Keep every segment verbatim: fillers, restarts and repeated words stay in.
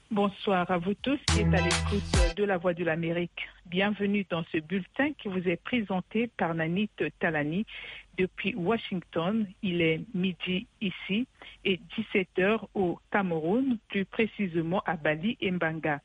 Bonsoir à vous tous qui êtes à l'écoute de la Voix de l'Amérique. Bienvenue dans ce bulletin qui vous est présenté par Nanit Talani depuis Washington. Il est midi ici et dix-sept heures au Cameroun, plus précisément à Bali et Mbanga.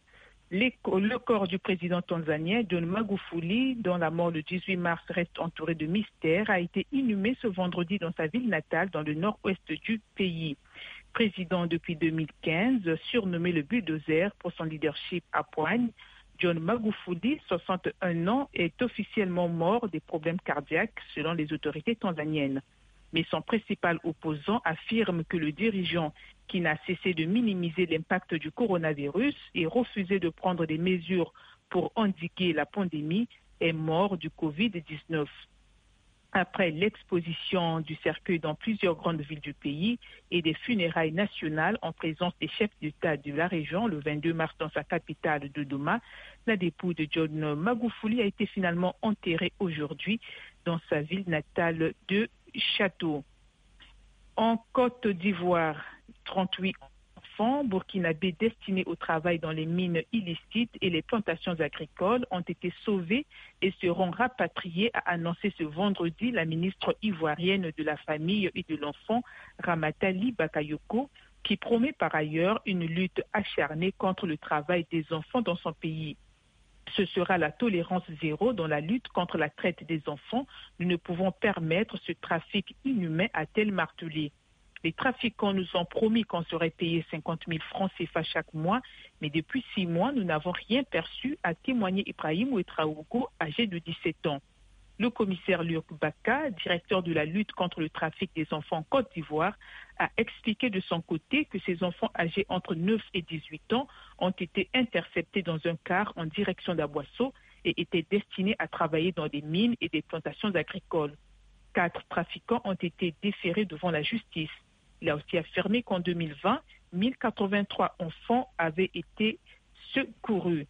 Le corps du président tanzanien John Magufuli, dont la mort le dix-huit mars reste entourée de mystère, a été inhumé ce vendredi dans sa ville natale dans le nord-ouest du pays. Président depuis deux mille quinze, surnommé le bulldozer pour son leadership à poigne, John Magufuli, soixante et un ans, est officiellement mort des problèmes cardiaques selon les autorités tanzaniennes. Mais son principal opposant affirme que le dirigeant, qui n'a cessé de minimiser l'impact du coronavirus et refusé de prendre des mesures pour endiguer la pandémie, est mort du covid dix-neuf. Après l'exposition du cercueil dans plusieurs grandes villes du pays et des funérailles nationales en présence des chefs d'État de la région le vingt-deux mars dans sa capitale Dodoma, la dépouille de John Magufuli a été finalement enterrée aujourd'hui dans sa ville natale de Château. En Côte d'Ivoire, trente-huit enfants burkinabés destinés au travail dans les mines illicites et les plantations agricoles ont été sauvés et seront rapatriés, a annoncé ce vendredi la ministre ivoirienne de la Famille et de l'Enfant, Ramatali Bakayoko, qui promet par ailleurs une lutte acharnée contre le travail des enfants dans son pays. Ce sera la tolérance zéro dans la lutte contre la traite des enfants. Nous ne pouvons permettre ce trafic inhumain, a-t-elle martelé. Les trafiquants nous ont promis qu'on serait payé cinquante mille francs C F A chaque mois, mais depuis six mois, nous n'avons rien perçu, a témoigné Ibrahim Ouetraogo, âgé de dix-sept ans. Le commissaire Lurk Baka, directeur de la lutte contre le trafic des enfants en Côte d'Ivoire, a expliqué de son côté que ces enfants âgés entre neuf et dix-huit ans ont été interceptés dans un car en direction d'Aboisseau et étaient destinés à travailler dans des mines et des plantations agricoles. Quatre trafiquants ont été déférés devant la justice. Il a aussi affirmé qu'en deux mille vingt, mille quatre-vingt-trois enfants avaient été secourus.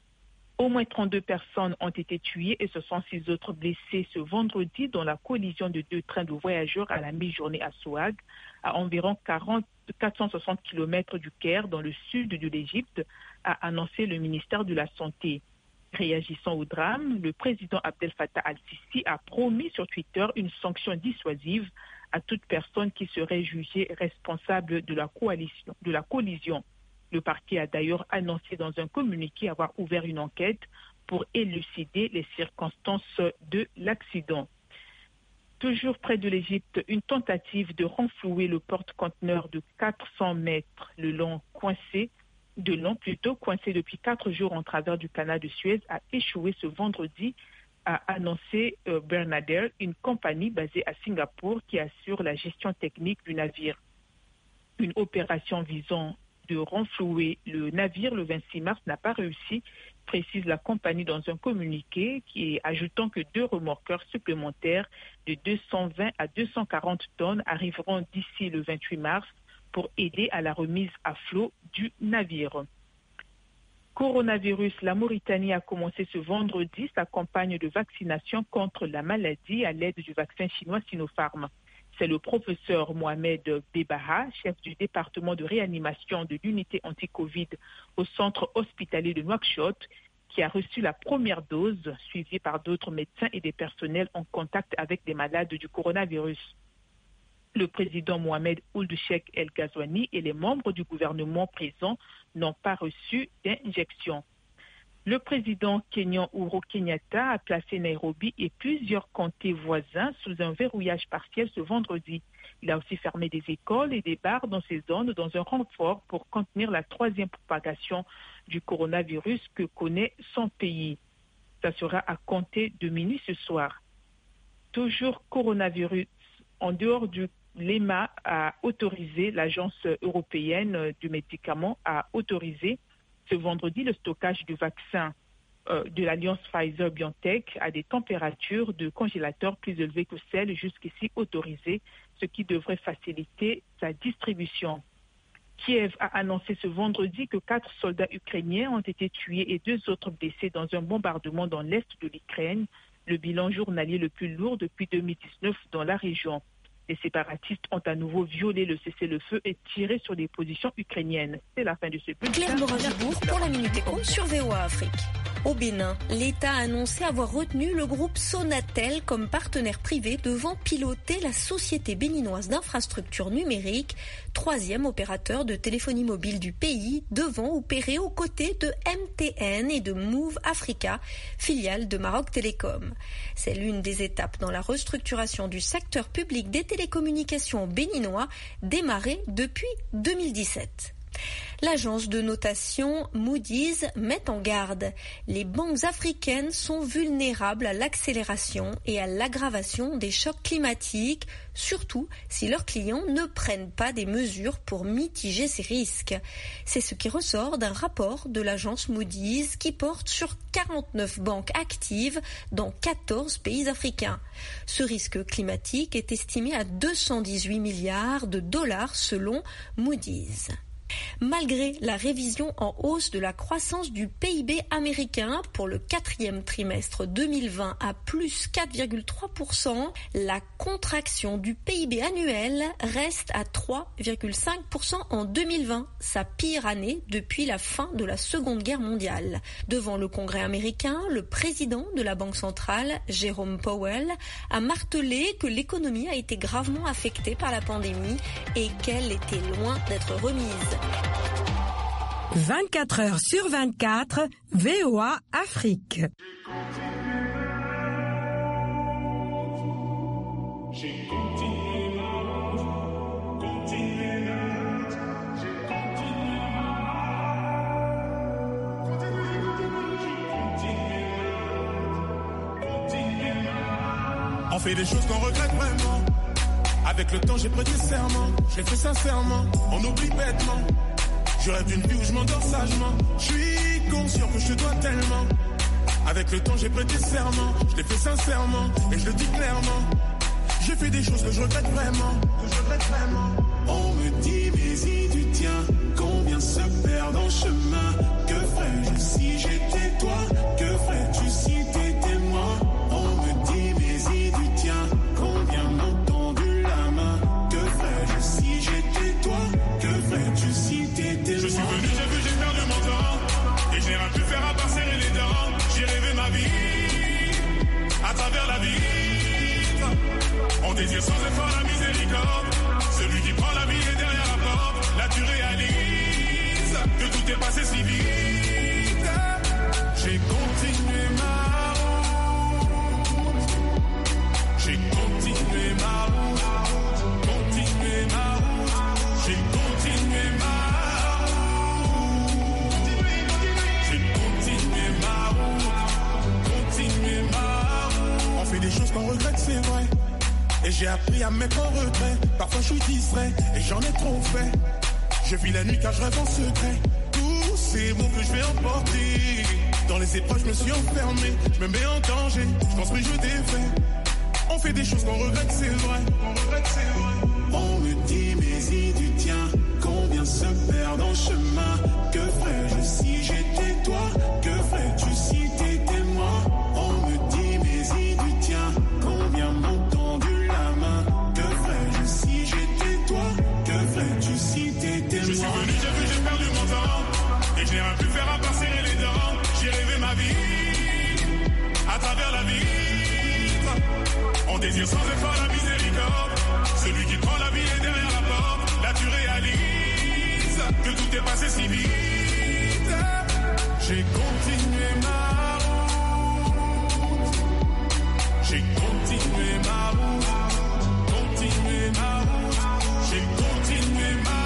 Au moins trente-deux personnes ont été tuées et ce sont six autres blessés ce vendredi dans la collision de deux trains de voyageurs à la mi-journée à Souag, à environ quarante, quatre cent soixante kilomètres du Caire, dans le sud de l'Égypte, a annoncé le ministère de la Santé. Réagissant au drame, le président Abdel Fattah al-Sisi a promis sur Twitter une sanction dissuasive à toute personne qui serait jugée responsable de la coalition, de la collision. Le parquet a d'ailleurs annoncé dans un communiqué avoir ouvert une enquête pour élucider les circonstances de l'accident. Toujours près de l'Égypte, une tentative de renflouer le porte-conteneur de quatre cents mètres le long coincé, de long plutôt coincé depuis quatre jours en travers du canal de Suez a échoué ce vendredi, a annoncé euh, Bernader, une compagnie basée à Singapour qui assure la gestion technique du navire. Une opération visant de renflouer le navire le vingt-six mars n'a pas réussi, précise la compagnie dans un communiqué, qui est ajoutant que deux remorqueurs supplémentaires de deux cent vingt à deux cent quarante tonnes arriveront d'ici le vingt-huit mars pour aider à la remise à flot du navire. Coronavirus, la Mauritanie a commencé ce vendredi sa campagne de vaccination contre la maladie à l'aide du vaccin chinois Sinopharm. C'est le professeur Mohamed Bebaha, chef du département de réanimation de l'unité anti-Covid au centre hospitalier de Nouakchott, qui a reçu la première dose, suivi par d'autres médecins et des personnels en contact avec des malades du coronavirus. Le président Mohamed Ould Cheikh El Ghazouani et les membres du gouvernement présents n'ont pas reçu d'injection. Le président kenyan Uhuru Kenyatta a placé Nairobi et plusieurs comtés voisins sous un verrouillage partiel ce vendredi. Il a aussi fermé des écoles et des bars dans ces zones dans un renfort pour contenir la troisième propagation du coronavirus que connaît son pays. Ça sera à compter de minuit ce soir. Toujours coronavirus, en dehors du l'E M A a autorisé, l'agence européenne du médicament a autorisé ce vendredi le stockage du vaccin euh, de l'alliance Pfizer-BioNTech à des températures de congélateur plus élevées que celles jusqu'ici autorisées, ce qui devrait faciliter sa distribution. Kiev a annoncé ce vendredi que quatre soldats ukrainiens ont été tués et deux autres blessés dans un bombardement dans l'est de l'Ukraine, le bilan journalier le plus lourd depuis deux mille dix-neuf dans la région. Les séparatistes ont à nouveau violé le cessez-le-feu et tiré sur des positions ukrainiennes. C'est la fin de ce bulletin. Claire Morin-Gibourg pour la Minute Éco sur V O A Afrique. Au Bénin, l'État a annoncé avoir retenu le groupe Sonatel comme partenaire privé devant piloter la société béninoise d'infrastructures numériques, troisième opérateur de téléphonie mobile du pays, devant opérer aux côtés de M T N et de Move Africa, filiale de Maroc Télécom. C'est l'une des étapes dans la restructuration du secteur public des télécommunications béninois, démarrée depuis deux mille dix-sept. L'agence de notation Moody's met en garde. Les banques africaines sont vulnérables à l'accélération et à l'aggravation des chocs climatiques, surtout si leurs clients ne prennent pas des mesures pour mitiger ces risques. C'est ce qui ressort d'un rapport de l'agence Moody's qui porte sur quarante-neuf banques actives dans quatorze pays africains. Ce risque climatique est estimé à deux cent dix-huit milliards de dollars selon Moody's. Malgré la révision en hausse de la croissance du P I B américain pour le quatrième trimestre deux mille vingt à plus quatre virgule trois pour cent, la contraction du P I B annuel reste à trois virgule cinq pour cent en deux mille vingt, sa pire année depuis la fin de la Seconde Guerre mondiale. Devant le Congrès américain, le président de la Banque centrale, Jerome Powell, a martelé que l'économie a été gravement affectée par la pandémie et qu'elle était loin d'être remise. vingt-quatre heures sur vingt-quatre, V O A Afrique. J'ai continué ma route, continué ma route, j'ai continué ma route, j'ai continué ma route, continué ma route. On fait des choses qu'on regrette vraiment. Avec le temps j'ai prêté serment, je l'ai fait sincèrement, on oublie bêtement. Je rêve d'une vie où je m'endors sagement. Je suis conscient que je te dois tellement. Avec le temps j'ai prêté serment, je l'ai fait sincèrement et je le dis clairement. J'ai fait des choses que je regrette vraiment, que je regrette vraiment. On me dit mais si tu tiens, combien se perdent en chemin. Que ferais-je si j'étais toi? Que ferais-tu si t'étais moi? On me dit mais si tu tiens, combien m'ont tendu la main. Que ferais-je si j'étais toi? Que ferais-tu si t'étais moi? Je suis venu, j'ai vu, j'ai perdu mon temps. Et je n'ai rien pu faire à part serrer les dents. J'ai rêvé ma vie, à travers la vie. On désire sans effort la miséricorde. Celui qui prend la vie est derrière la porte. Là tu réalises que tout est passé si vite. J'ai continué ma route. J'ai continué ma route. Continué ma route. J'ai continué ma route. J'ai continué ma route. Continué ma route. On fait des choses qu'on regrette, c'est vrai. Et j'ai appris à me mettre en retrait. Parfois je suis distrait et j'en ai trop fait. Je vis la nuit car je rêve en secret. Tous ces mots que je vais emporter. Dans les épreuves je me suis enfermé. Je me mets en danger, je construis, je défais. On fait des choses qu'on regrette, c'est vrai. On regrette, c'est vrai. On me dit mais si tu tiens, combien se perdent en chemin. Que ferais-je si j'étais toi? Que ferais-tu si t'étais moi? On me dit mais si tu tiens, combien m'ont tendu la main. Que ferais-je si j'étais toi? Que ferais-tu si t'étais moi? Je suis venu, j'ai vu, j'ai perdu mon temps. Et je n'ai rien pu faire à part serrer les dents. J'ai rêvé ma vie, à travers la vie. On désire sans effort la miséricorde. Celui qui prend la vie est derrière la porte. Là tu réalises que tout est passé si vite. J'ai continué ma route. J'ai continué ma route. Continué ma route. J'ai continué ma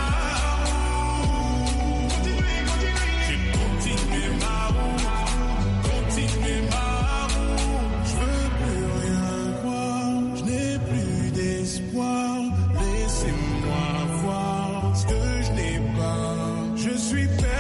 route. J'ai continué ma route. Continué ma route. Je veux plus rien voir. Je n'ai plus d'espoir. Laissez-moi voir ce que je n'ai pas. Je suis perdu.